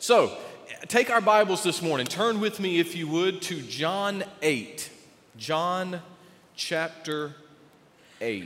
So, take our Bibles this morning. Turn with me, if you would, to John 8. John chapter 8.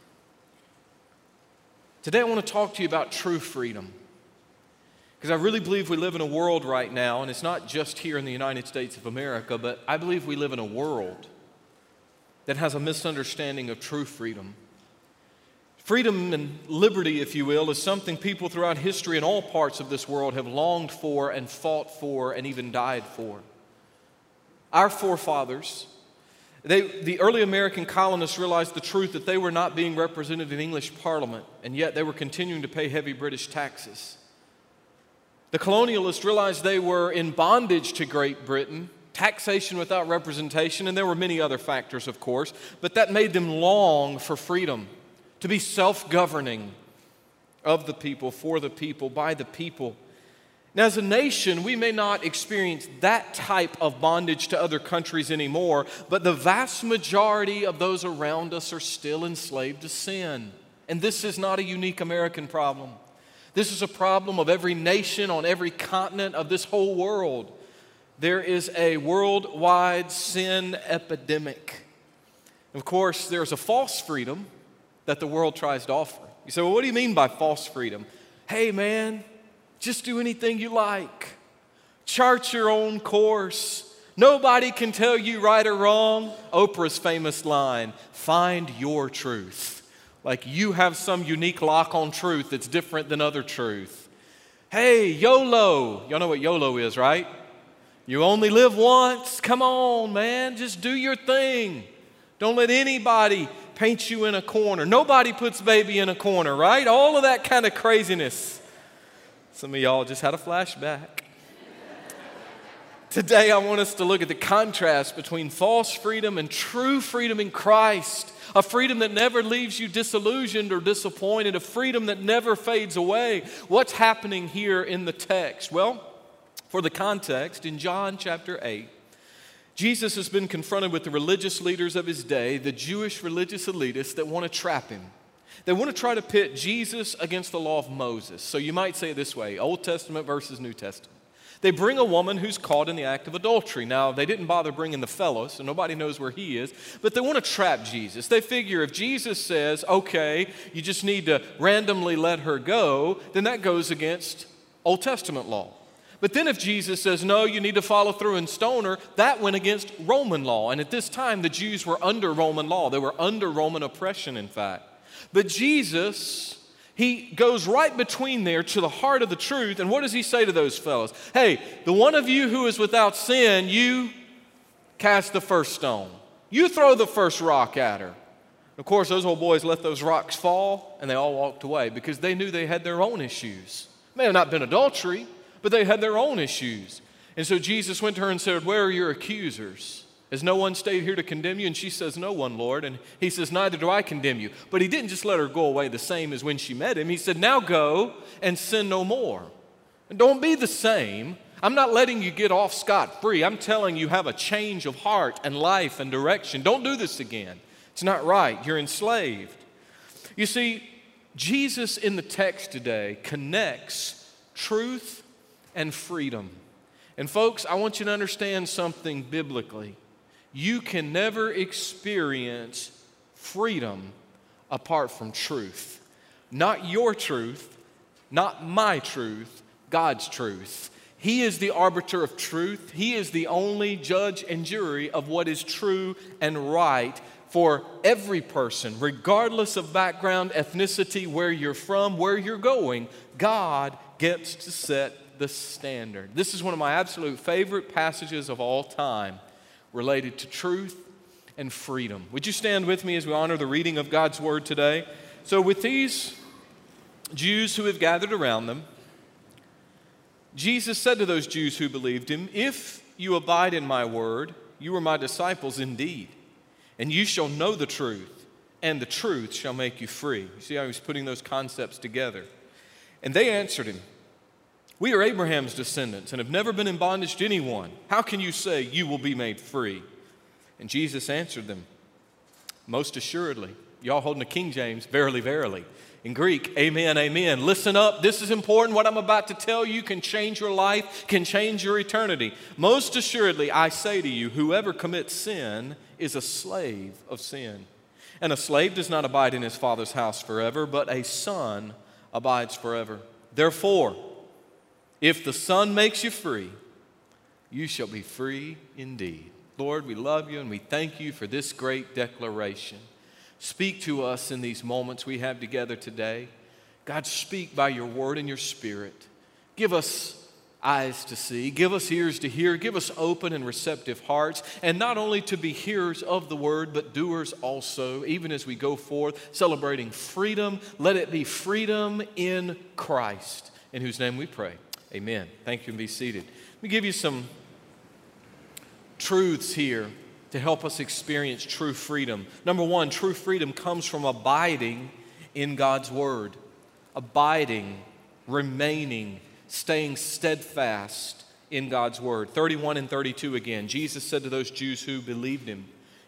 Today I want to talk to you about true freedom. Because I really believe we live in a world right now, and it's not just here in the United States of America, but I believe we live in a world that has a misunderstanding of true freedom. Freedom and liberty, if you will, is something people throughout history in all parts of this world have longed for and fought for and even died for. Our forefathers, the early American colonists realized the truth that they were not being represented in English Parliament, and yet they were continuing to pay heavy British taxes. The colonialists realized they were in bondage to Great Britain, taxation without representation, and there were many other factors, of course, but that made them long for freedom, to be self-governing of the people, for the people, by the people. Now, as a nation, we may not experience that type of bondage to other countries anymore, but the vast majority of those around us are still enslaved to sin. And this is not a unique American problem. This is a problem of every nation on every continent of this whole world. There is a worldwide sin epidemic. Of course, there's a false freedom that the world tries to offer. You say, well, what do you mean by false freedom? Hey, man, just do anything you like. Chart your own course. Nobody can tell you right or wrong. Oprah's famous line, find your truth. Like you have some unique lock on truth that's different than other truth. Hey, YOLO. Y'all know what YOLO is, right? You only live once. Come on, man. Just do your thing. Don't let anybody paint you in a corner. Nobody puts baby in a corner, right? All of that kind of craziness. Some of y'all just had a flashback. Today, I want us to look at the contrast between false freedom and true freedom in Christ. A freedom that never leaves you disillusioned or disappointed. A freedom that never fades away. What's happening here in the text? Well, for the context, in John chapter 8, Jesus has been confronted with the religious leaders of his day, the Jewish religious elitists that want to trap him. They want to try to pit Jesus against the law of Moses. So you might say it this way, Old Testament versus New Testament. They bring a woman who's caught in the act of adultery. Now, they didn't bother bringing the fellow, so nobody knows where he is, but they want to trap Jesus. They figure if Jesus says, okay, you just need to randomly let her go, then that goes against Old Testament law. But then if Jesus says, no, you need to follow through and stone her, that went against Roman law. And at this time, the Jews were under Roman law. They were under Roman oppression, in fact. But Jesus, he goes right between there to the heart of the truth. And what does he say to those fellows? Hey, the one of you who is without sin, you cast the first stone. You throw the first rock at her. Of course, those old boys let those rocks fall, and they all walked away because they knew they had their own issues. It may have not been adultery, but they had their own issues. And so Jesus went to her and said, where are your accusers? Has no one stayed here to condemn you? And she says, no one, Lord. And he says, neither do I condemn you. But he didn't just let her go away the same as when she met him. He said, now go and sin no more. And don't be the same. I'm not letting you get off scot-free. I'm telling you have a change of heart and life and direction. Don't do this again. It's not right. You're enslaved. You see, Jesus in the text today connects truth and freedom. And folks, I want you to understand something biblically. You can never experience freedom apart from truth. Not your truth, not my truth, God's truth. He is the arbiter of truth. He is the only judge and jury of what is true and right for every person, regardless of background, ethnicity, where you're from, where you're going. God gets to set the standard. This is one of my absolute favorite passages of all time related to truth and freedom. Would you stand with me as we honor the reading of God's word today? So with these Jews who have gathered around them, Jesus said to those Jews who believed him, if you abide in my word, you are my disciples indeed, and you shall know the truth, and the truth shall make you free. You see how he's putting those concepts together. And they answered him, we are Abraham's descendants and have never been in bondage to anyone. How can you say you will be made free? And Jesus answered them, most assuredly, y'all holding the King James, verily, verily. In Greek, amen, amen. Listen up. This is important. What I'm about to tell you can change your life, can change your eternity. Most assuredly, I say to you, whoever commits sin is a slave of sin. And a slave does not abide in his father's house forever, but a son abides forever. Therefore, if the Son makes you free, you shall be free indeed. Lord, we love you and we thank you for this great declaration. Speak to us in these moments we have together today. God, speak by your word and your spirit. Give us eyes to see, give us ears to hear, give us open and receptive hearts, and not only to be hearers of the word, but doers also, even as we go forth celebrating freedom. Let it be freedom in Christ, in whose name we pray. Amen. Thank you, and be seated. Let me give you some truths here to help us experience true freedom. Number one, true freedom comes from abiding in God's word. Abiding, remaining, staying steadfast in God's word. 31 and 32 again. Jesus said to those Jews who believed him,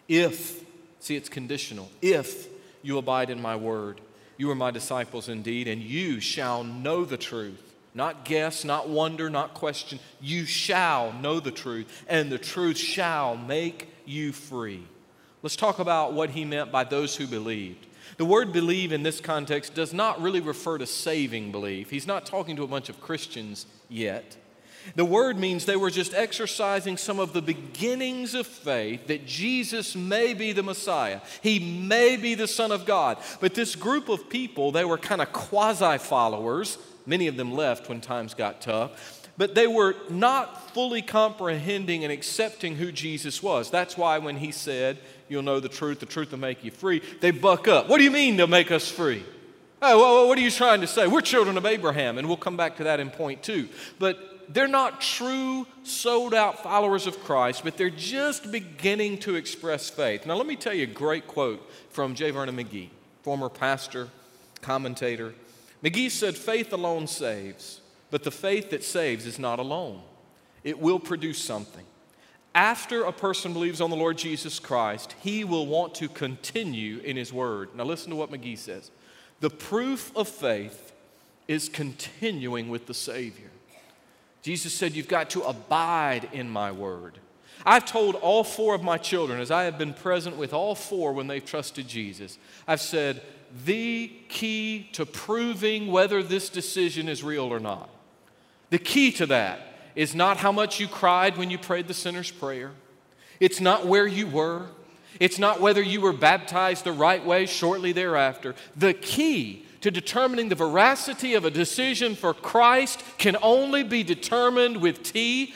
it's conditional, if you abide in my word, you are my disciples indeed, and you shall know the truth. Not guess, not wonder, not question. You shall know the truth, and the truth shall make you free. Let's talk about what he meant by those who believed. The word believe in this context does not really refer to saving belief. He's not talking to a bunch of Christians yet. The word means they were just exercising some of the beginnings of faith that Jesus may be the Messiah. He may be the Son of God. But this group of people, they were kind of quasi-followers. Many of them left when times got tough. But they were not fully comprehending and accepting who Jesus was. That's why when he said, you'll know the truth will make you free, they buck up. What do you mean to make us free? Oh, well, what are you trying to say? We're children of Abraham, and we'll come back to that in point two. But they're not true, sold-out followers of Christ, but they're just beginning to express faith. Now, let me tell you a great quote from J. Vernon McGee, former pastor, commentator. McGee said, faith alone saves, but the faith that saves is not alone. It will produce something. After a person believes on the Lord Jesus Christ, he will want to continue in his word. Now listen to what McGee says. The proof of faith is continuing with the Savior. Jesus said, you've got to abide in my word. I've told all four of my children, as I have been present with all four when they've trusted Jesus, I've said, the key to proving whether this decision is real or not, the key to that is not how much you cried when you prayed the sinner's prayer. It's not where you were. It's not whether you were baptized the right way shortly thereafter. The key to determining the veracity of a decision for Christ can only be determined with T-I-M-E.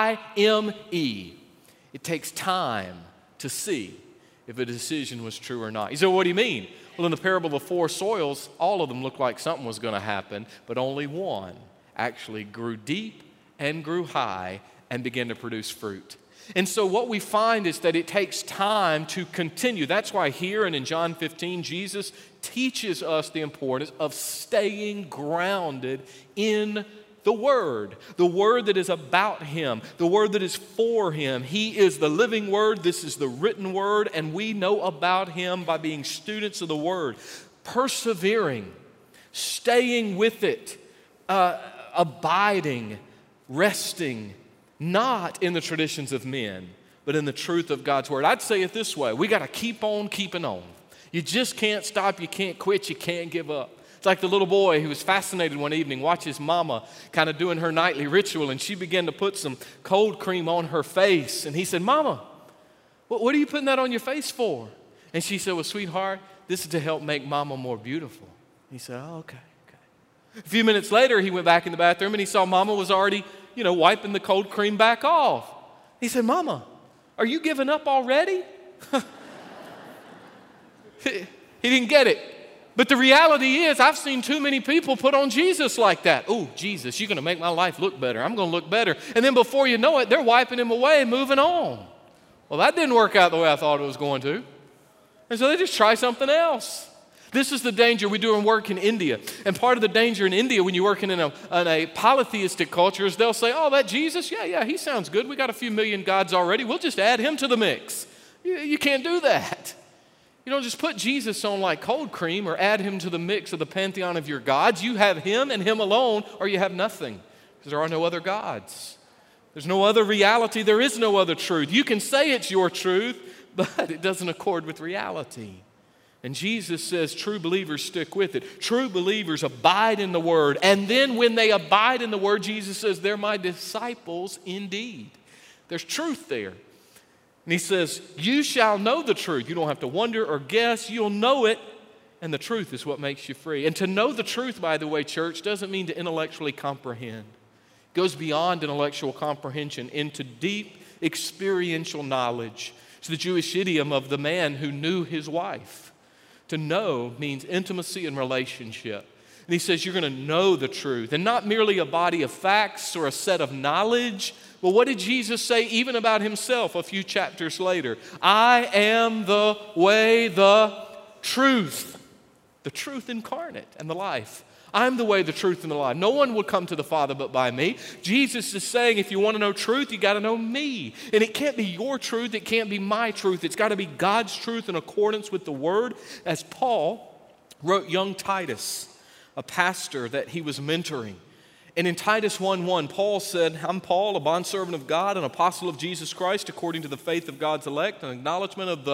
It takes time to see if a decision was true or not. You say, well, what do you mean? Well, in the parable of the four soils, all of them looked like something was going to happen, but only one actually grew deep and grew high and began to produce fruit. And so what we find is that it takes time to continue. That's why here and in John 15, Jesus teaches us the importance of staying grounded in the Word that is about Him, the Word that is for Him. He is the living Word. This is the written Word, and we know about Him by being students of the Word, persevering, staying with it, abiding, resting, not in the traditions of men, but in the truth of God's Word. I'd say it this way. We got to keep on keeping on. You just can't stop. You can't quit. You can't give up. It's like the little boy who was fascinated one evening, watched his mama kind of doing her nightly ritual, and she began to put some cold cream on her face. And he said, Mama, what are you putting that on your face for? And she said, well, sweetheart, this is to help make Mama more beautiful. He said, oh, okay. A few minutes later, he went back in the bathroom and he saw Mama was already, wiping the cold cream back off. He said, Mama, are you giving up already? He didn't get it. But the reality is, I've seen too many people put on Jesus like that. Oh, Jesus, you're going to make my life look better. I'm going to look better. And then before you know it, they're wiping him away, moving on. Well, that didn't work out the way I thought it was going to. And so they just try something else. This is the danger we do in work in India. And part of the danger in India when you're working in a polytheistic culture is they'll say, oh, that Jesus, yeah, he sounds good. We got a few million gods already. We'll just add him to the mix. You can't do that. You don't just put Jesus on like cold cream or add him to the mix of the pantheon of your gods. You have him and him alone, or you have nothing, because there are no other gods. There's no other reality. There is no other truth. You can say it's your truth, but it doesn't accord with reality. And Jesus says true believers stick with it. True believers abide in the Word. And then when they abide in the Word, Jesus says, they're my disciples indeed. There's truth there. And he says, you shall know the truth. You don't have to wonder or guess. You'll know it. And the truth is what makes you free. And to know the truth, by the way, church, doesn't mean to intellectually comprehend. It goes beyond intellectual comprehension into deep experiential knowledge. It's the Jewish idiom of the man who knew his wife. To know means intimacy and relationship. And he says you're going to know the truth, and not merely a body of facts or a set of knowledge. Well, what did Jesus say even about himself a few chapters later? I am the way, the truth incarnate and the life. I'm the way, the truth, and the life. No one will come to the Father but by me. Jesus is saying if you want to know truth, you got to know me. And it can't be your truth. It can't be my truth. It's got to be God's truth in accordance with the Word. As Paul wrote young Titus, a pastor that he was mentoring. And in Titus 1:1, Paul said, I'm Paul, a bondservant of God, an apostle of Jesus Christ, according to the faith of God's elect, an acknowledgement of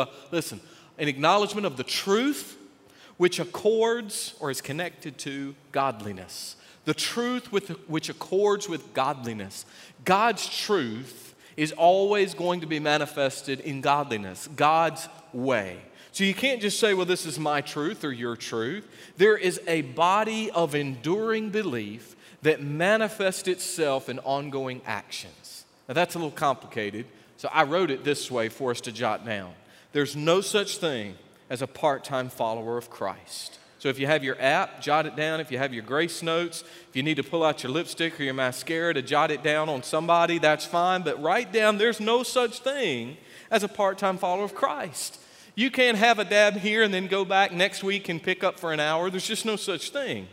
the truth which accords or is connected to godliness. The truth which accords with godliness. God's truth is always going to be manifested in godliness, God's way. So you can't just say, well, this is my truth or your truth. There is a body of enduring belief that manifests itself in ongoing actions. Now that's a little complicated, so I wrote it this way for us to jot down. There's no such thing as a part-time follower of Christ. So if you have your app, jot it down. If you have your grace notes, if you need to pull out your lipstick or your mascara to jot it down on somebody, that's fine. But write down there's no such thing as a part-time follower of Christ. You can't have a dab here and then go back next week and pick up for an hour. There's just no such thing.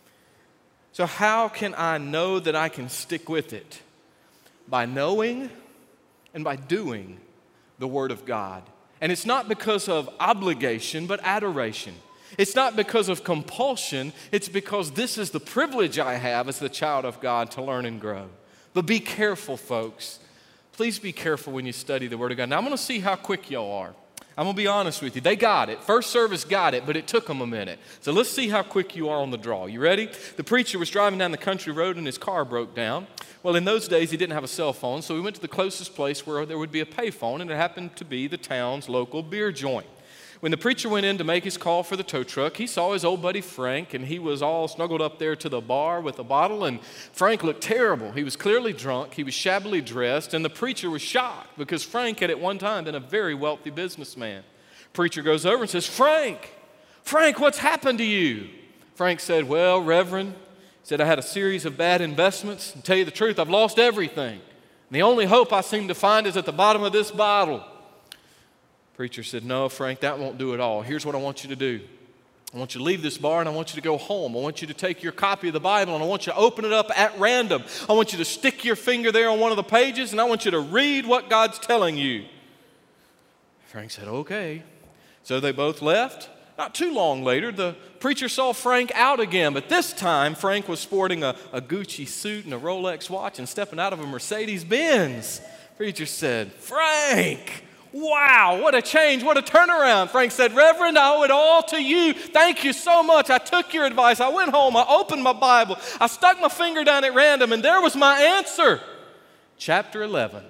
So how can I know that I can stick with it? By knowing and by doing the Word of God. And it's not because of obligation, but adoration. It's not because of compulsion. It's because this is the privilege I have as the child of God to learn and grow. But be careful, folks. Please be careful when you study the Word of God. Now, I'm going to see how quick y'all are. I'm going to be honest with you. They got it. First service got it, but it took them a minute. So let's see how quick you are on the draw. You ready? The preacher was driving down the country road and his car broke down. Well, in those days, he didn't have a cell phone, so he went to the closest place where there would be a payphone, and it happened to be the town's local beer joint. When the preacher went in to make his call for the tow truck, he saw his old buddy Frank, and he was all snuggled up there to the bar with a bottle, and Frank looked terrible. He was clearly drunk, he was shabbily dressed, and the preacher was shocked because Frank had at one time been a very wealthy businessman. Preacher goes over and says, Frank, what's happened to you? Frank said, well, Reverend, I had a series of bad investments. And tell you the truth, I've lost everything. And the only hope I seem to find is at the bottom of this bottle. Preacher said, no, Frank, that won't do it all. Here's what I want you to do. I want you to leave this bar and I want you to go home. I want you to take your copy of the Bible and I want you to open it up at random. I want you to stick your finger there on one of the pages and I want you to read what God's telling you. Frank said, okay. So they both left. Not too long later, the preacher saw Frank out again, but this time Frank was sporting a Gucci suit and a Rolex watch and stepping out of a Mercedes-Benz. Preacher said, Frank, wow, what a change, what a turnaround. Frank said, Reverend, I owe it all to you. Thank you so much. I took your advice. I went home. I opened my Bible. I stuck my finger down at random, and there was my answer. Chapter 11.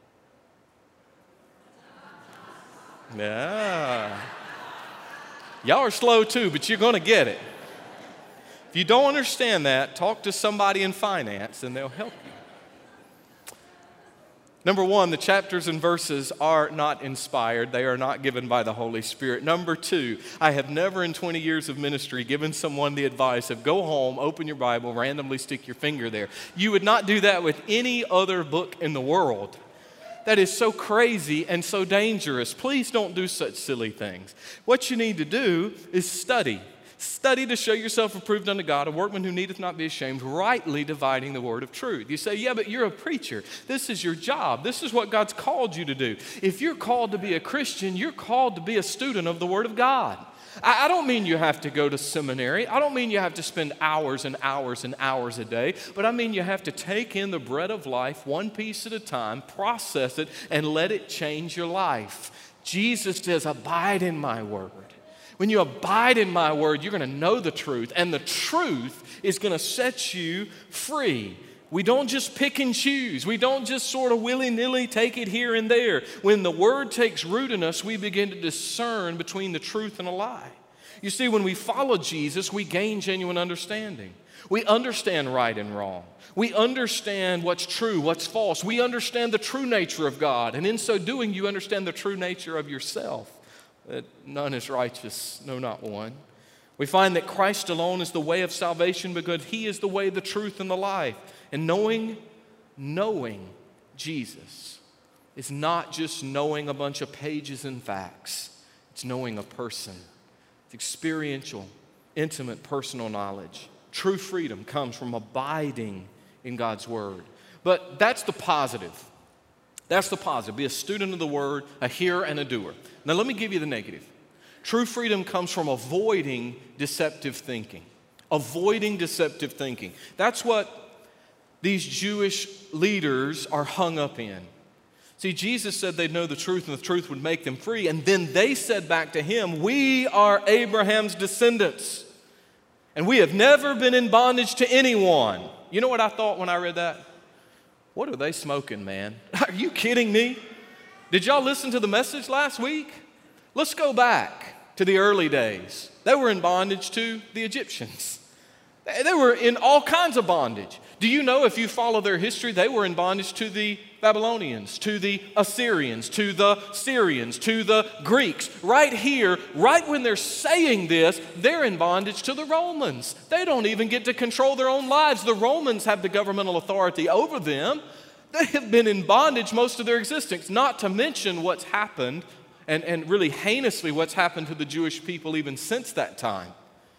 Yeah. Y'all are slow too, but you're going to get it. If you don't understand that, talk to somebody in finance and they'll help you. Number one, the chapters and verses are not inspired. They are not given by the Holy Spirit. Number two, I have never in 20 years of ministry given someone the advice of go home, open your Bible, randomly stick your finger there. You would not do that with any other book in the world. That is so crazy and so dangerous. Please don't do such silly things. What you need to do is study. Study to show yourself approved unto God, a workman who needeth not be ashamed, rightly dividing the word of truth. You say, yeah, but you're a preacher. This is your job. This is what God's called you to do. If you're called to be a Christian, you're called to be a student of the Word of God. I don't mean you have to go to seminary. I don't mean you have to spend hours and hours and hours a day, but I mean you have to take in the bread of life one piece at a time, process it, and let it change your life. Jesus says, abide in my word. When you abide in my word, you're going to know the truth, and the truth is going to set you free. We don't just pick and choose. We don't just sort of willy-nilly take it here and there. When the word takes root in us, we begin to discern between the truth and a lie. You see, when we follow Jesus, we gain genuine understanding. We understand right and wrong. We understand what's true, what's false. We understand the true nature of God, and in so doing, you understand the true nature of yourself. That none is righteous, no, not one. We find that Christ alone is the way of salvation because He is the way, the truth, and the life. And knowing Jesus is not just knowing a bunch of pages and facts. It's knowing a person. It's experiential, intimate, personal knowledge. True freedom comes from abiding in God's Word. But that's the positive. That's the positive. Be a student of the Word, a hearer and a doer. Now let me give you the negative. True freedom comes from avoiding deceptive thinking. Avoiding deceptive thinking. That's what these Jewish leaders are hung up in. See, Jesus said they'd know the truth and the truth would make them free. And then they said back to Him, we are Abraham's descendants. And we have never been in bondage to anyone. You know what I thought when I read that? What are they smoking, man? Are you kidding me? Did y'all listen to the message last week? Let's go back to the early days. They were in bondage to the Egyptians. They were in all kinds of bondage. Do you know, if you follow their history, they were in bondage to the Babylonians, to the Assyrians, to the Syrians, to the Greeks. Right here, right when they're saying this, they're in bondage to the Romans. They don't even get to control their own lives. The Romans have the governmental authority over them. They have been in bondage most of their existence, not to mention what's happened, and really heinously what's happened to the Jewish people even since that time.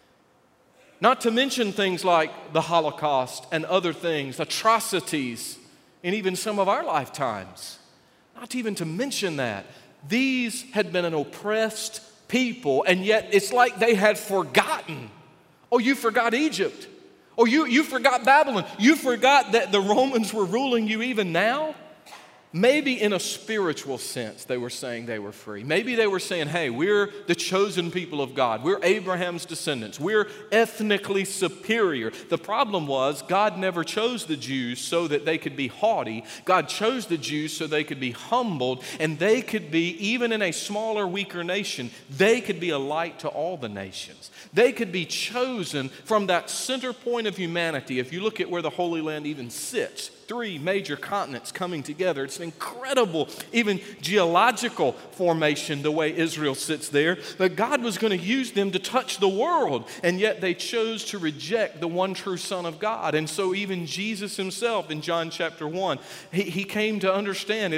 Not to mention things like the Holocaust and other things, atrocities in even some of our lifetimes. Not even to mention that. These had been an oppressed people, and yet it's like they had forgotten. Oh, you forgot Egypt. Oh, you forgot Babylon. You forgot that the Romans were ruling you even now? Maybe in a spiritual sense they were saying they were free. Maybe they were saying, hey, we're the chosen people of God. We're Abraham's descendants. We're ethnically superior. The problem was God never chose the Jews so that they could be haughty. God chose the Jews so they could be humbled, and they could be, even in a smaller, weaker nation, they could be a light to all the nations. They could be chosen from that center point of humanity. If you look at where the Holy Land even sits, 3 major continents coming together. It's an incredible, even geological formation, the way Israel sits there. But God was going to use them to touch the world, and yet they chose to reject the one true Son of God. And so even Jesus Himself in John chapter 1, He came to understand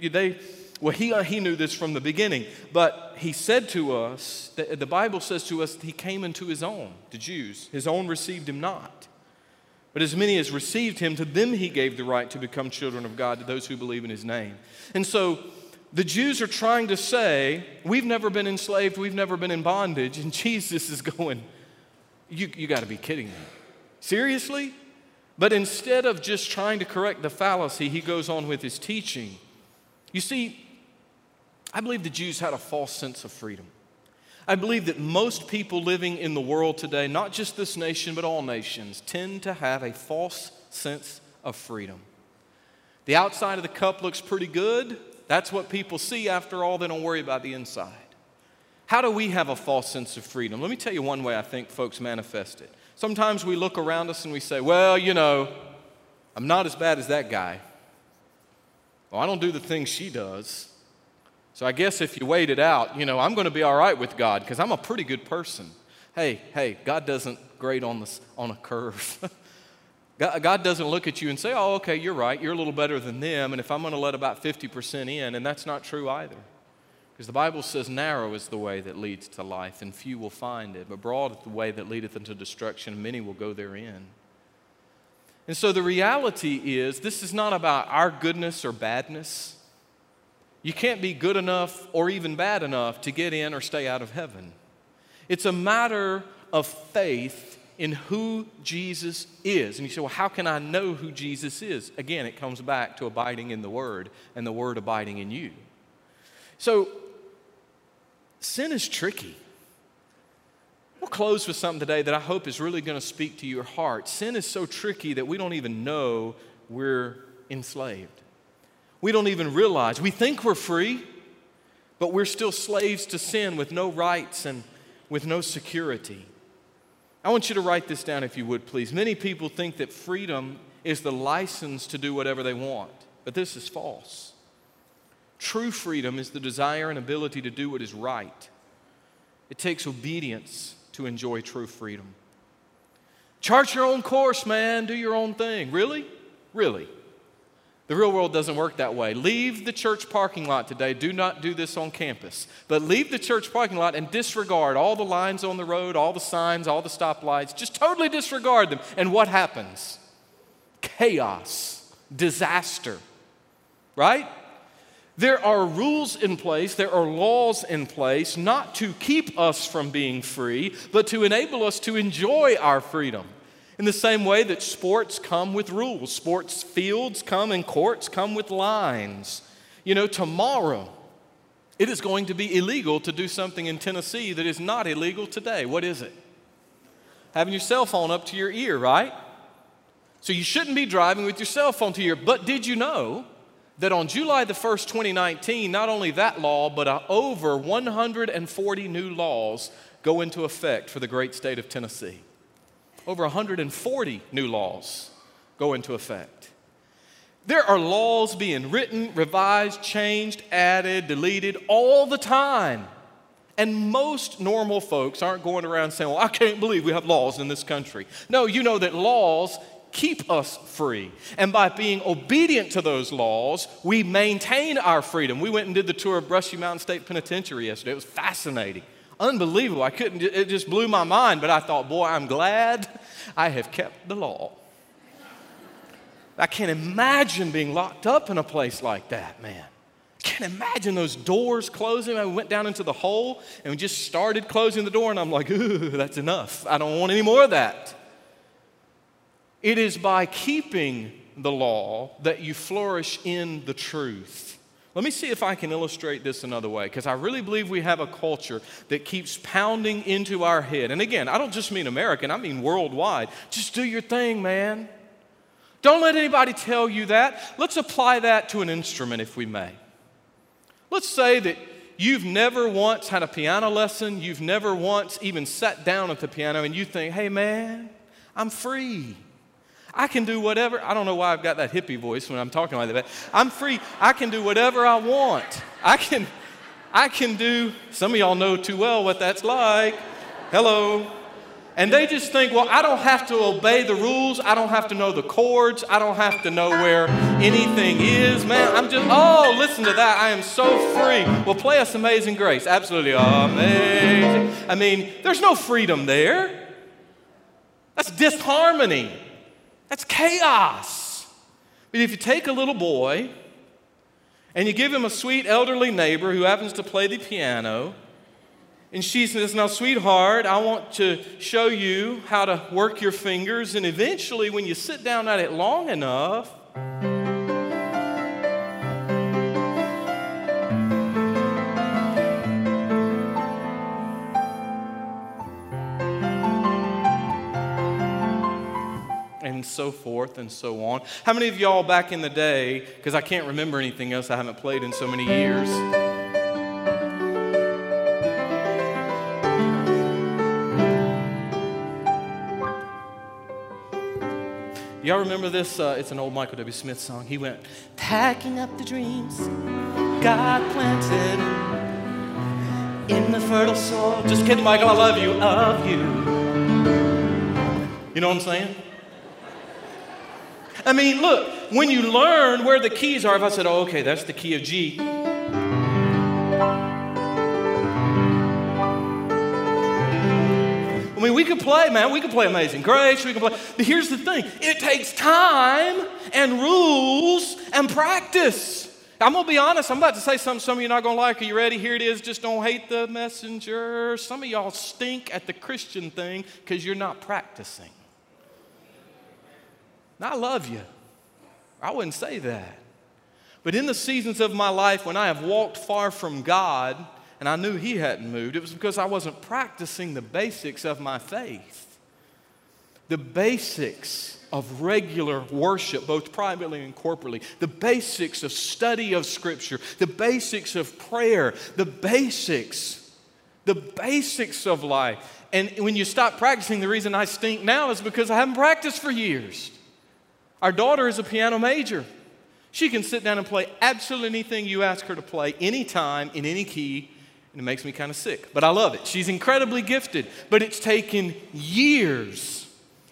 He knew this from the beginning, but He said to us, the Bible says to us, He came into His own, the Jews. His own received Him not. But as many as received Him, to them He gave the right to become children of God, to those who believe in His name. And so the Jews are trying to say, we've never been enslaved, we've never been in bondage, and Jesus is going, you got to be kidding me. Seriously? But instead of just trying to correct the fallacy, He goes on with His teaching. You see, I believe the Jews had a false sense of freedom. I believe that most people living in the world today, not just this nation, but all nations, tend to have a false sense of freedom. The outside of the cup looks pretty good. That's what people see. After all, they don't worry about the inside. How do we have a false sense of freedom? Let me tell you one way I think folks manifest it. Sometimes we look around us and we say, well, I'm not as bad as that guy. Well, I don't do the things she does. So I guess if you wait it out, I'm going to be all right with God because I'm a pretty good person. Hey, God doesn't grade on a curve. God doesn't look at you and say, oh, okay, you're right. You're a little better than them. And if I'm going to let about 50% in, and that's not true either. Because the Bible says narrow is the way that leads to life, and few will find it. But broad is the way that leadeth unto destruction, and many will go therein. And so the reality is, this is not about our goodness or badness. You can't be good enough or even bad enough to get in or stay out of heaven. It's a matter of faith in who Jesus is. And you say, well, how can I know who Jesus is? Again, it comes back to abiding in the Word and the Word abiding in you. So, sin is tricky. We'll close with something today that I hope is really going to speak to your heart. Sin is so tricky that we don't even know we're enslaved. We don't even realize. We think we're free, but we're still slaves to sin with no rights and with no security. I want you to write this down if you would, please. Many people think that freedom is the license to do whatever they want, but this is false. True freedom is the desire and ability to do what is right. It takes obedience to enjoy true freedom. Chart your own course, man. Do your own thing. Really? Really? The real world doesn't work that way. Leave the church parking lot today. Do not do this on campus. But leave the church parking lot and disregard all the lines on the road, all the signs, all the stoplights. Just totally disregard them. And what happens? Chaos. Disaster. Right? There are rules in place, there are laws in place, not to keep us from being free, but to enable us to enjoy our freedom. In the same way that sports come with rules, sports fields come and courts come with lines. You know, tomorrow, it is going to be illegal to do something in Tennessee that is not illegal today. What is it? Having your cell phone up to your ear, right? So you shouldn't be driving with your cell phone to your ear. But did you know that on July the 1st, 2019, not only that law, but over 140 new laws go into effect for the great state of Tennessee. Over 140 new laws go into effect. There are laws being written, revised, changed, added, deleted all the time. And most normal folks aren't going around saying, well, I can't believe we have laws in this country. No, you know that laws keep us free. And by being obedient to those laws, we maintain our freedom. We went and did the tour of Brushy Mountain State Penitentiary yesterday. It was fascinating. Unbelievable. It just blew my mind, but I thought, boy, I'm glad I have kept the law. I can't imagine being locked up in a place like that, man. I can't imagine those doors closing. I went down into the hole and we just started closing the door, and I'm like, ooh, that's enough. I don't want any more of that. It is by keeping the law that you flourish in the truth. Let me see if I can illustrate this another way, because I really believe we have a culture that keeps pounding into our head. And again, I don't just mean American, I mean worldwide. Just do your thing, man. Don't let anybody tell you that. Let's apply that to an instrument, if we may. Let's say that you've never once had a piano lesson, you've never once even sat down at the piano, and you think, hey, man, I'm free. I can do whatever. I don't know why I've got that hippie voice when I'm talking like that. But I'm free. I can do whatever I want. I can do, some of y'all know too well what that's like. Hello. And they just think, well, I don't have to obey the rules. I don't have to know the chords. I don't have to know where anything is. Man, I'm just, oh, listen to that. I am so free. Well, play us Amazing Grace. Absolutely amazing. I mean, there's no freedom there. That's disharmony. That's chaos. But if you take a little boy and you give him a sweet elderly neighbor who happens to play the piano, and she says, now, sweetheart, I want to show you how to work your fingers, and eventually when you sit down at it long enough, and so forth and so on. How many of y'all back in the day, because I can't remember anything else, I haven't played in so many years. Y'all remember this? It's an old Michael W. Smith song. He went, packing up the dreams God planted in the fertile soil. Just kidding, Michael, I love you, of you. You know what I'm saying? I mean, look, when you learn where the keys are, if I said, oh, okay, that's the key of G. I mean, we can play, man. We can play Amazing Grace. We can play. But here's the thing. It takes time and rules and practice. I'm going to be honest. I'm about to say something some of you are not going to like. Are you ready? Here it is. Just don't hate the messenger. Some of y'all stink at the Christian thing because you're not practicing. Now, I love you. I wouldn't say that. But in the seasons of my life when I have walked far from God and I knew He hadn't moved, it was because I wasn't practicing the basics of my faith. The basics of regular worship, both privately and corporately, the basics of study of Scripture, the basics of prayer, the basics of life. And when you stop practicing, the reason I stink now is because I haven't practiced for years. Our daughter is a piano major. She can sit down and play absolutely anything you ask her to play, anytime, in any key, and it makes me kind of sick. But I love it. She's incredibly gifted, but it's taken years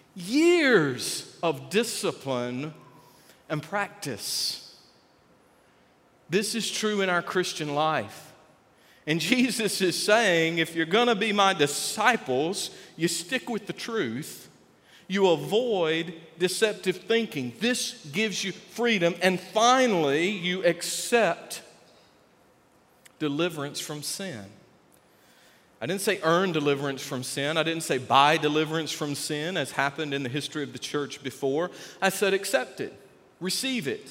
of discipline and practice. This is true in our Christian life. And Jesus is saying, if you're going to be my disciples, you stick with the truth. You avoid deceptive thinking. This gives you freedom. And finally, you accept deliverance from sin. I didn't say earn deliverance from sin. I didn't say buy deliverance from sin, as happened in the history of the church before. I said accept it, receive it.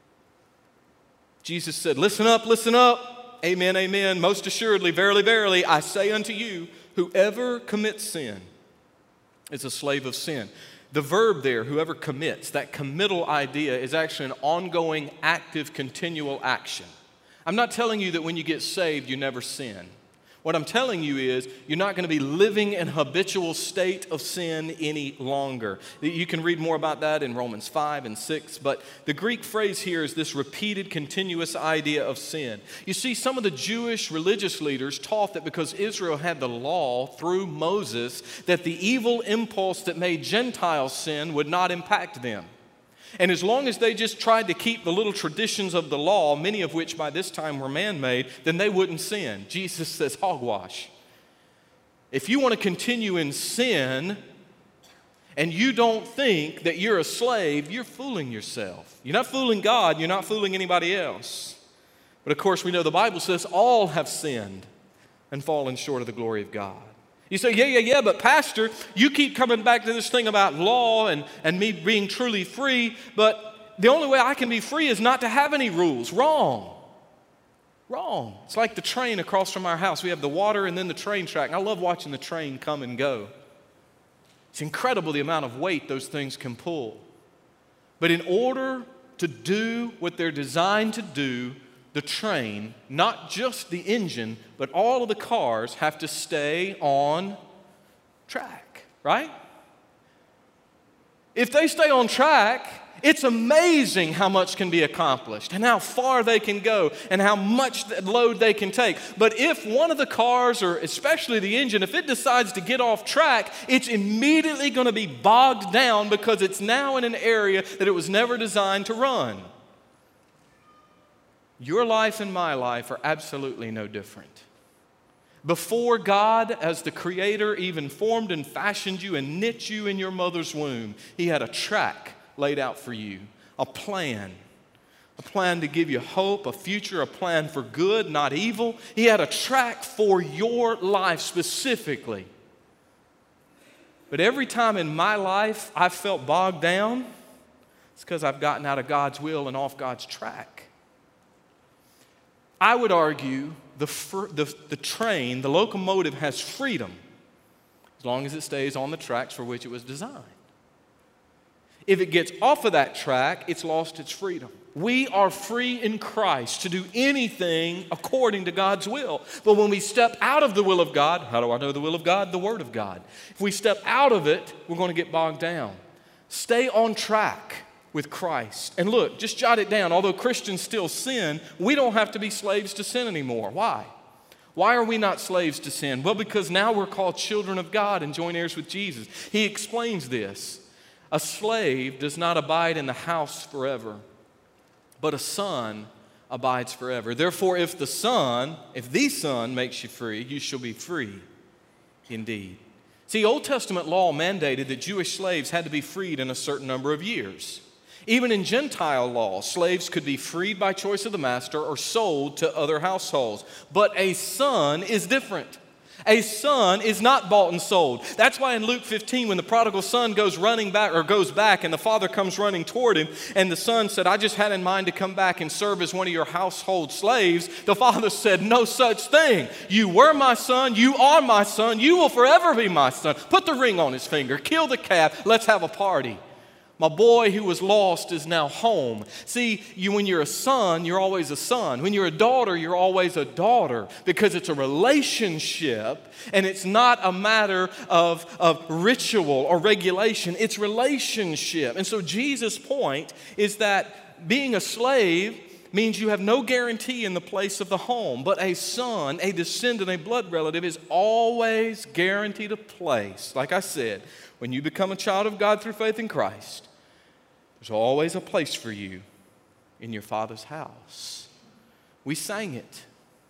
Jesus said, listen up, amen, amen. Most assuredly, verily, verily, I say unto you, whoever commits sin is a slave of sin. The verb there, whoever commits, that committal idea is actually an ongoing, active, continual action. I'm not telling you that when you get saved, you never sin. What I'm telling you is you're not going to be living in a habitual state of sin any longer. You can read more about that in Romans 5 and 6, but the Greek phrase here is this repeated, continuous idea of sin. You see, some of the Jewish religious leaders taught that because Israel had the law through Moses, that the evil impulse that made Gentiles sin would not impact them. And as long as they just tried to keep the little traditions of the law, many of which by this time were man-made, then they wouldn't sin. Jesus says, hogwash. If you want to continue in sin and you don't think that you're a slave, you're fooling yourself. You're not fooling God, you're not fooling anybody else. But of course, we know the Bible says all have sinned and fallen short of the glory of God. You say, yeah, but Pastor, you keep coming back to this thing about law and me being truly free, but the only way I can be free is not to have any rules. Wrong. It's like the train across from our house. We have the water and then the train track. And I love watching the train come and go. It's incredible the amount of weight those things can pull. But in order to do what they're designed to do, the train, not just the engine, but all of the cars have to stay on track, right? If they stay on track, it's amazing how much can be accomplished and how far they can go and how much load they can take. But if one of the cars, or especially the engine, if it decides to get off track, it's immediately going to be bogged down because it's now in an area that it was never designed to run. Your life and my life are absolutely no different. Before God, as the Creator, even formed and fashioned you and knit you in your mother's womb, He had a track laid out for you, a plan to give you hope, a future, a plan for good, not evil. He had a track for your life specifically. But every time in my life I've felt bogged down, it's because I've gotten out of God's will and off God's track. I would argue the train, the locomotive, has freedom as long as it stays on the tracks for which it was designed. If it gets off of that track, it's lost its freedom. We are free in Christ to do anything according to God's will. But when we step out of the will of God, how do I know the will of God? The Word of God. If we step out of it, we're going to get bogged down. Stay on track with Christ. And look, just jot it down. Although Christians still sin, we don't have to be slaves to sin anymore. Why? Why are we not slaves to sin? Well, because now we're called children of God and joint heirs with Jesus. He explains this. A slave does not abide in the house forever, but a son abides forever. Therefore, if the Son makes you free, you shall be free indeed. See, Old Testament law mandated that Jewish slaves had to be freed in a certain number of years. Even in Gentile law, slaves could be freed by choice of the master or sold to other households. But a son is different. A son is not bought and sold. That's why in Luke 15, when the prodigal son goes back and the father comes running toward him, and the son said, I just had in mind to come back and serve as one of your household slaves, the father said, no such thing. You were my son, you are my son, you will forever be my son. Put the ring on his finger, kill the calf, let's have a party. My boy who was lost is now home. See, when you're a son, you're always a son. When you're a daughter, you're always a daughter, because it's a relationship and it's not a matter of ritual or regulation. It's relationship. And so Jesus' point is that being a slave means you have no guarantee in the place of the home, but a son, a descendant, a blood relative is always guaranteed a place. Like I said, when you become a child of God through faith in Christ, there's always a place for you in your Father's house. We sang it.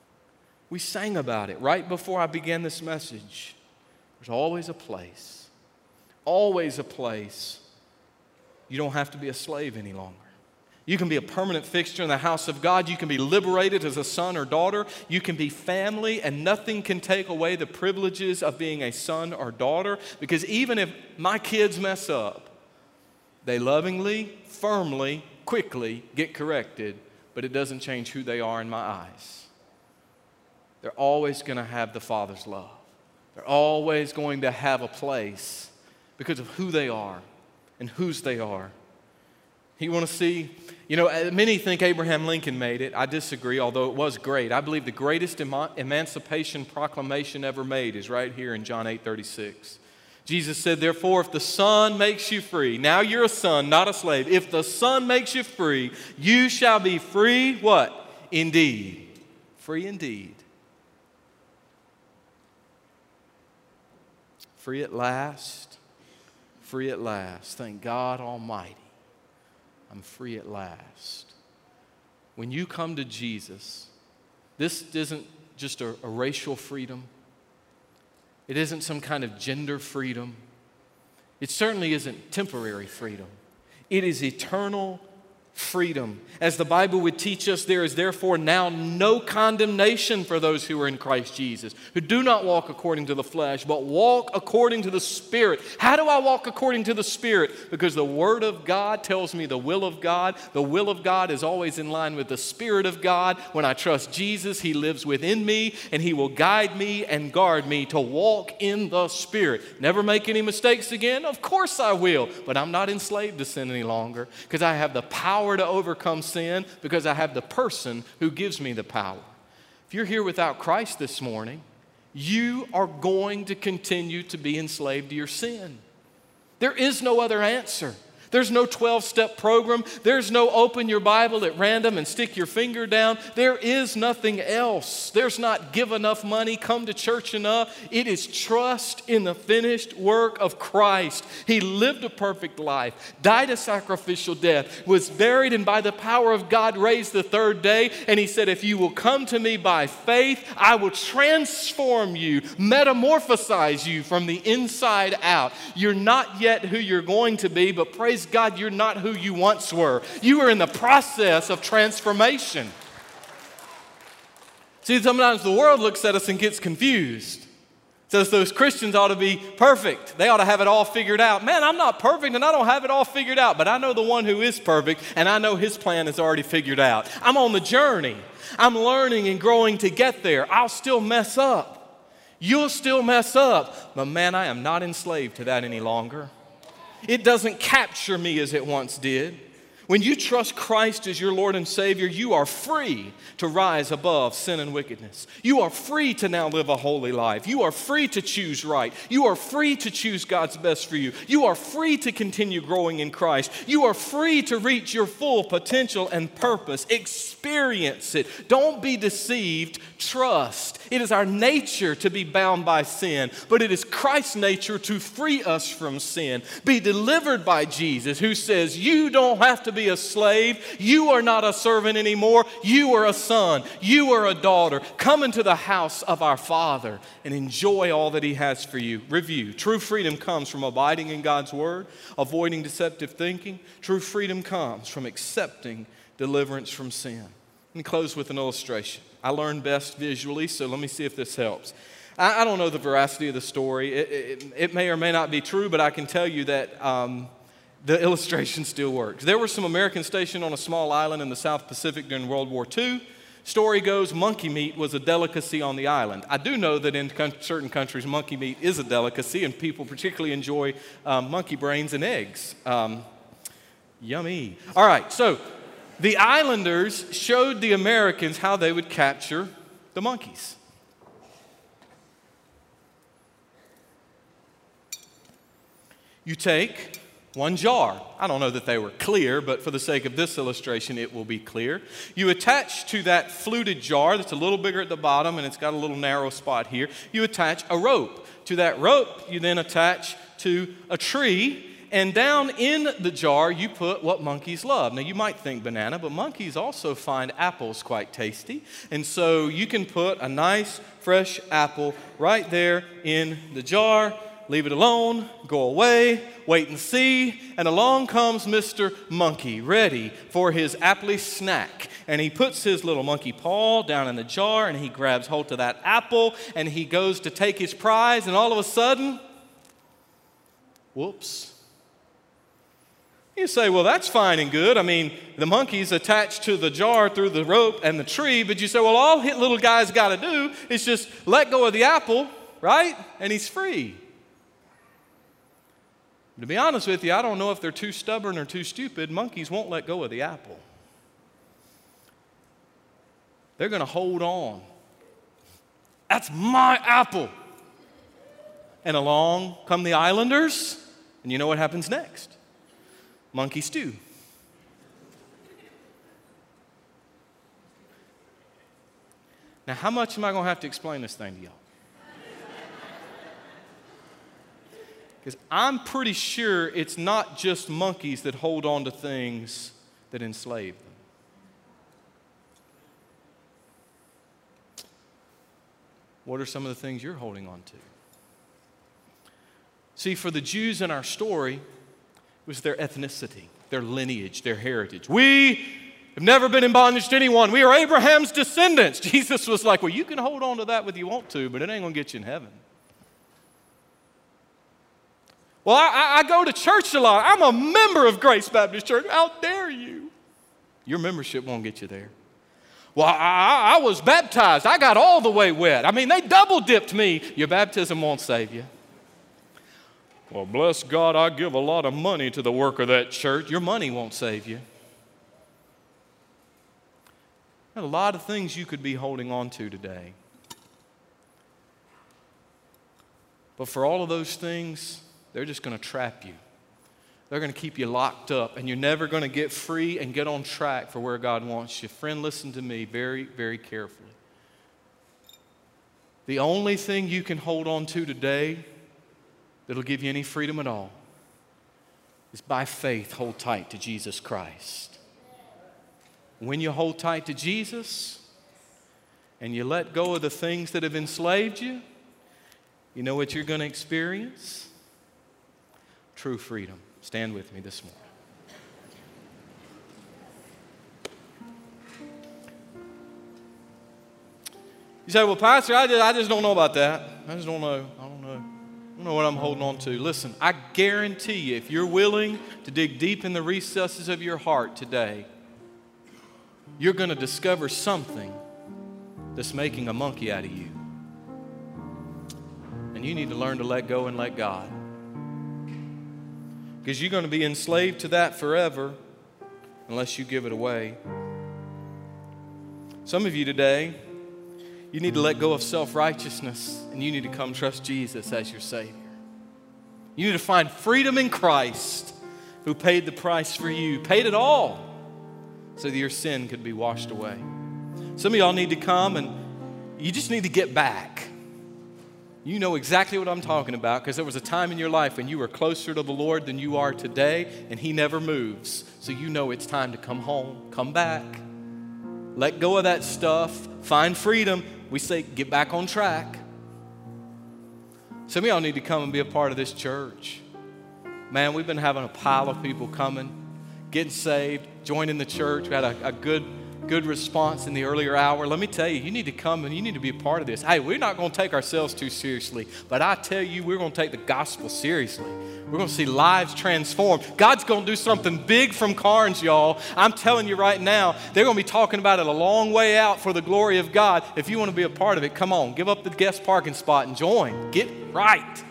We sang about it right before I began this message. There's always a place. Always a place. You don't have to be a slave any longer. You can be a permanent fixture in the house of God. You can be liberated as a son or daughter. You can be family, and nothing can take away the privileges of being a son or daughter, because even if my kids mess up, they lovingly, firmly, quickly get corrected, but it doesn't change who they are in my eyes. They're always going to have the Father's love. They're always going to have a place because of who they are and whose they are. You want to see, many think Abraham Lincoln made it. I disagree, although it was great. I believe the greatest emancipation proclamation ever made is right here in John 8:36. Jesus said, therefore, if the Son makes you free, now you're a son, not a slave. If the Son makes you free, you shall be free, what? Indeed. Free indeed. Free at last. Free at last. Thank God Almighty. I'm free at last. When you come to Jesus, this isn't just a racial freedom. It isn't some kind of gender freedom. It certainly isn't temporary freedom. It is eternal freedom. As the Bible would teach us, there is therefore now no condemnation for those who are in Christ Jesus, who do not walk according to the flesh, but walk according to the Spirit. How do I walk according to the Spirit? Because the Word of God tells me the will of God. The will of God is always in line with the Spirit of God. When I trust Jesus, He lives within me, and He will guide me and guard me to walk in the Spirit. Never make any mistakes again? Of course I will, but I'm not enslaved to sin any longer, because I have the power to overcome sin, because I have the person who gives me the power. If you're here without Christ this morning, you are going to continue to be enslaved to your sin. There is no other answer. There's no 12-step program. There's no open your Bible at random and stick your finger down. There is nothing else. There's not give enough money, come to church enough. It is trust in the finished work of Christ. He lived a perfect life, died a sacrificial death, was buried, and by the power of God raised the third day. And He said, if you will come to me by faith, I will transform you, metamorphosize you from the inside out. You're not yet who you're going to be, but praise God, you're not who you once were. You are in the process of transformation. See, sometimes the world looks at us and gets confused. Says those Christians ought to be perfect. They ought to have it all figured out. Man, I'm not perfect and I don't have it all figured out, but I know the one who is perfect, and I know His plan is already figured out. I'm on the journey. I'm learning and growing to get there. I'll still mess up. You'll still mess up. But man, I am not enslaved to that any longer. It doesn't capture me as it once did. When you trust Christ as your Lord and Savior, you are free to rise above sin and wickedness. You are free to now live a holy life. You are free to choose right. You are free to choose God's best for you. You are free to continue growing in Christ. You are free to reach your full potential and purpose. Experience it. Don't be deceived. Trust. It is our nature to be bound by sin, but it is Christ's nature to free us from sin. Be delivered by Jesus, who says you don't have to be be a slave. You are not a servant anymore. You are a son. You are a daughter. Come into the house of our Father and enjoy all that He has for you. Review. True freedom comes from abiding in God's Word, avoiding deceptive thinking. True freedom comes from accepting deliverance from sin. Let me close with an illustration. I learn best visually, so let me see if this helps. I don't know the veracity of the story. It may or may not be true, but I can tell you that the illustration still works. There were some Americans stationed on a small island in the South Pacific during World War II. Story goes, monkey meat was a delicacy on the island. I do know that in certain countries, monkey meat is a delicacy, and people particularly enjoy monkey brains and eggs. Yummy. All right, so the islanders showed the Americans how they would capture the monkeys. You take one jar. I don't know that they were clear, but for the sake of this illustration, it will be clear. You attach to that fluted jar that's a little bigger at the bottom and it's got a little narrow spot here. You attach a rope. To that rope, you then attach to a tree, and down in the jar, you put what monkeys love. Now, you might think banana, but monkeys also find apples quite tasty. And so you can put a nice, fresh apple right there in the jar. Leave it alone, go away, wait and see, and along comes Mr. Monkey, ready for his apple snack. And he puts his little monkey paw down in the jar, and he grabs hold of that apple, and he goes to take his prize, and all of a sudden, whoops. You say, well, that's fine and good. I mean, the monkey's attached to the jar through the rope and the tree, but you say, well, all little guy's got to do is just let go of the apple, right? And he's free. To be honest with you, I don't know if they're too stubborn or too stupid. Monkeys won't let go of the apple. They're going to hold on. That's my apple. And along come the islanders, and you know what happens next? Monkey stew. Now, how much am I going to have to explain this thing to y'all? Because I'm pretty sure it's not just monkeys that hold on to things that enslave them. What are some of the things you're holding on to? See, for the Jews in our story, it was their ethnicity, their lineage, their heritage. We have never been in bondage to anyone. We are Abraham's descendants. Jesus was like, well, you can hold on to that if you want to, but it ain't going to get you in heaven. Well, I go to church a lot. I'm a member of Grace Baptist Church. How dare you? Your membership won't get you there. Well, I was baptized. I got all the way wet. I mean, they double-dipped me. Your baptism won't save you. Well, bless God, I give a lot of money to the work of that church. Your money won't save you. There's a lot of things you could be holding on to today. But for all of those things, they're just going to trap you. They're going to keep you locked up, and you're never going to get free and get on track for where God wants you. Friend, listen to me very, very carefully. The only thing you can hold on to today that'll give you any freedom at all is by faith, hold tight to Jesus Christ. When you hold tight to Jesus and you let go of the things that have enslaved you, you know what you're going to experience? True freedom. Stand with me this morning. You say, well, Pastor, I just don't know about that. I just don't know. I don't know what I'm holding on to. Listen, I guarantee you, if you're willing to dig deep in the recesses of your heart today, you're going to discover something that's making a monkey out of you. And you need to learn to let go and let God. Because you're going to be enslaved to that forever unless you give it away. Some of you today, you need to let go of self-righteousness and you need to come trust Jesus as your Savior. You need to find freedom in Christ who paid the price for you, paid it all so that your sin could be washed away. Some of y'all need to come and you just need to get back. You know exactly what I'm talking about because there was a time in your life when you were closer to the Lord than you are today, and He never moves. So you know it's time to come home, come back. Let go of that stuff. Find freedom. We say get back on track. Some of y'all need to come and be a part of this church. Man, we've been having a pile of people coming, getting saved, joining the church. We had a good response in the earlier hour. Let me tell you, you need to come and you need to be a part of this. Hey, we're not going to take ourselves too seriously, but I tell you, we're going to take the gospel seriously. We're going to see lives transformed. God's going to do something big from Carnes, y'all. I'm telling you right now, they're going to be talking about it a long way out for the glory of God. If you want to be a part of it, come on, give up the guest parking spot and join. Get right.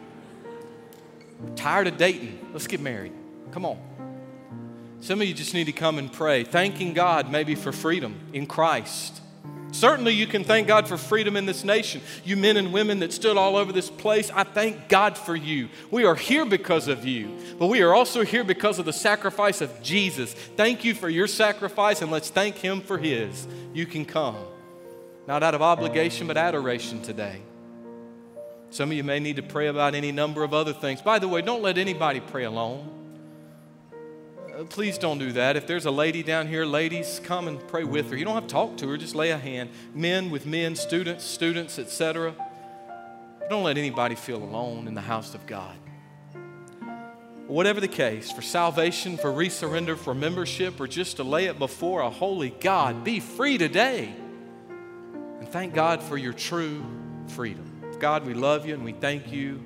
Tired of dating. Let's get married. Come on. Some of you just need to come and pray, thanking God maybe for freedom in Christ. Certainly you can thank God for freedom in this nation. You men and women that stood all over this place, I thank God for you. We are here because of you, but we are also here because of the sacrifice of Jesus. Thank you for your sacrifice, and let's thank Him for His. You can come, not out of obligation, but adoration today. Some of you may need to pray about any number of other things. By the way, don't let anybody pray alone. Please don't do that. If there's a lady down here, ladies, come and pray with her. You don't have to talk to her, just lay a hand. Men with men, students, etc. Don't let anybody feel alone in the house of God. Whatever the case, for salvation, for resurrender, for membership, or just to lay it before a holy God, be free today. And thank God for your true freedom. God, we love you and we thank you.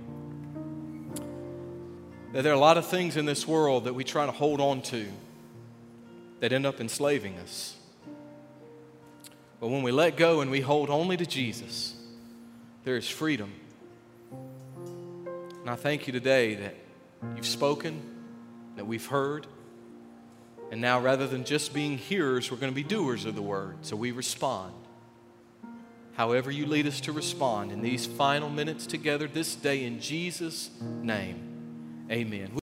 That there are a lot of things in this world that we try to hold on to that end up enslaving us. But when we let go and we hold only to Jesus, there is freedom. And I thank you today that you've spoken, that we've heard, and now rather than just being hearers, we're going to be doers of the word. So we respond. However you lead us to respond in these final minutes together this day, in Jesus' name. Amen.